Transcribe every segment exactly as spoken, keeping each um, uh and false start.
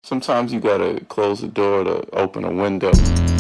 Sometimes you gotta close the door to open a window.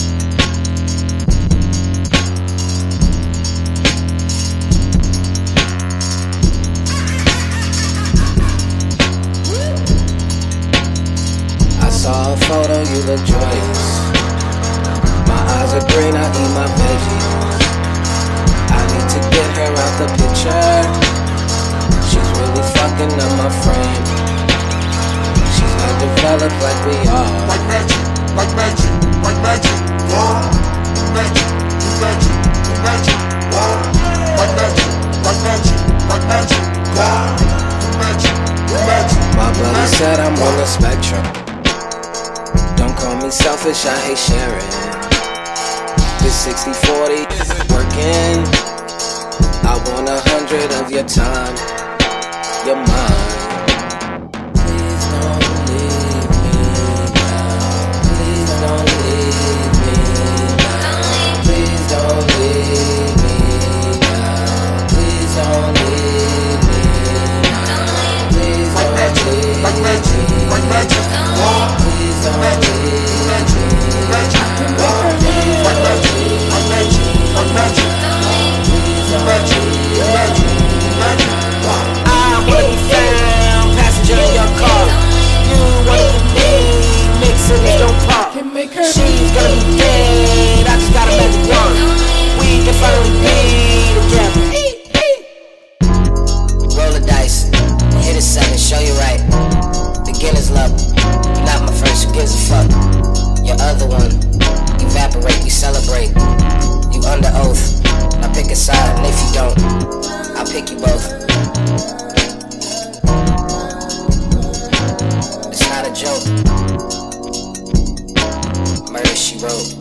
I saw a photo, you look joyous. My eyes are green, I eat my veggies. I need to get her out the picture. She's really fucking up my frame. She's not developed like we are. Like magic, like magic, like magic. Whoa, magic, magic, magic. Whoa, like magic, like magic, like magic. Whoa, magic, magic. My brother said I'm on the spectrum. Don't call me selfish, I hate sharing. This sixty forty isn't working. I want a hundred of your time, your mind. Please don't leave me now. Please don't leave me now. Please don't leave me now. Please don't leave me now. Please Like magic, like magic, like magic. Whoa, please don't magic, magic, magic. Whoa, like magic, like magic, like magic. Magic, magic, magic. I wanna be found, passenger in your car. You wanna be me, mixing it don't pop. She's gonna be dead, I just got a magic wand. We can finally be together. Roll the dice, hit a seven, show you right. Beginner's luck, you're not my first, who gives a fuck? Your other one, evaporate, we celebrate. You under oath, now pick a side, and if you don't, I'll pick you both. It's not a joke. Murder, she wrote.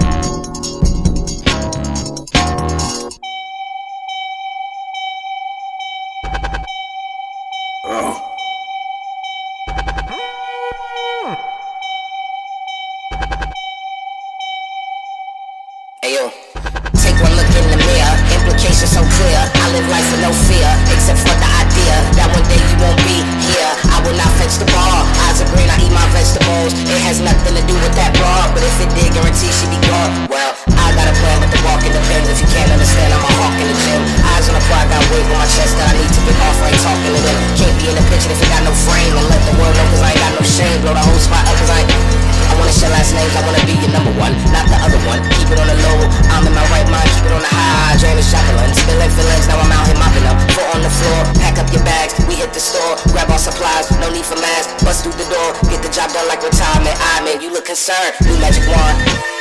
Ayo, take one look in the mirror, implications so clear. I live life with no fear, except for the idea that one day you won't be here. I will not fetch the ball, eyes are green, I eat my vegetables. It has nothing to do with that broad, but if it did, guarantee she be gone. Well, I got a plan, but the walk in the pen. If you can't understand, I'm a hawk in the gym. Eyes on the fly, got weight on my chest that I need to get off. I ain't talking to them. Can't be in the picture if it got no frame. And let the world know, cause I ain't got no shame. Blow the whole spot up, cause I ain't. I wanna share last names, I wanna be your number one, not the other one. Keep it on the low, I'm in my right mind, keep it on the high. Drain the shotgun, spilling feelings, now I'm out here mopping up. Foot on the floor, pack up your bags, we hit the store, grab our supplies, no need for masks. Bust through the door, get the job done like retirement. I man, you look concerned, new magic wand.